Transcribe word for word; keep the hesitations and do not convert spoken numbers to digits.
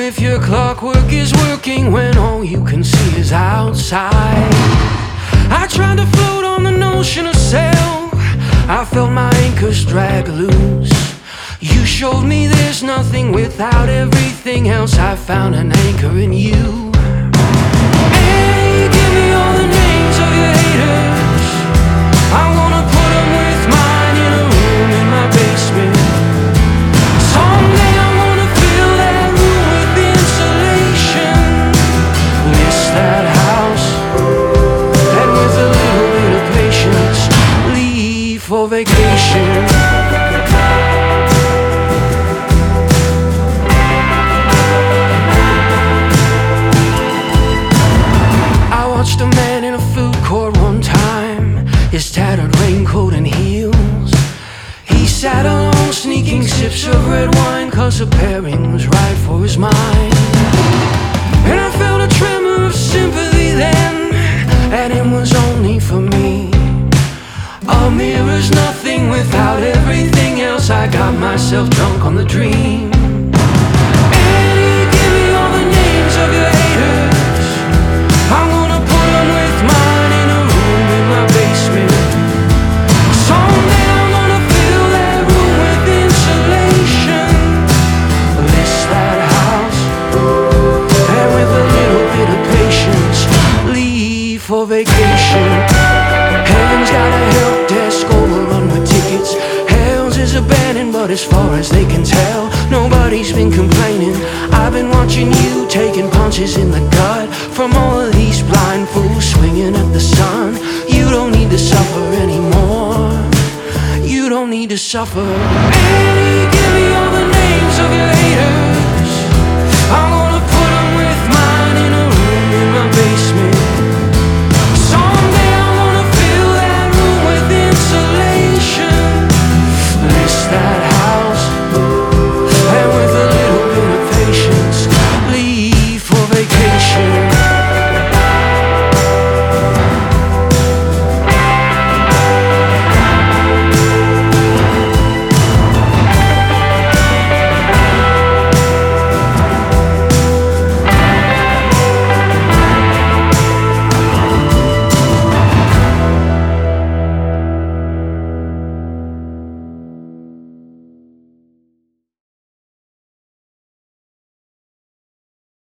if your clockwork is working when all you can see is outside. I tried to float on the notion of self, I felt my anchors drag loose. You showed me there's nothing without everything else. I found an anchor in you. Hey, give me all the names of your haters, I wanna put them with mine in a room in my basement. Someday I wanna fill that room with insulation. List that house, and with a little bit of patience, leave for vacation. Watched a man in a food court one time, his tattered raincoat and heels. He sat alone sneaking sips of red wine, cause the pairing was right for his mind. And I felt a tremor of sympathy then, and it was only for me. A mirror's nothing without everything else. I got myself drunk on the dream. Eddie, give me all the names of your haters, I wanna for vacation. Heaven's got a help desk overrun with tickets. Hell's is abandoned, but as far as they can tell, nobody's been complaining. I've been watching you taking punches in the gut from all of these blind fools swinging at the sun. You don't need to suffer anymore, you don't need to suffer. Annie, give me all the names of your haters,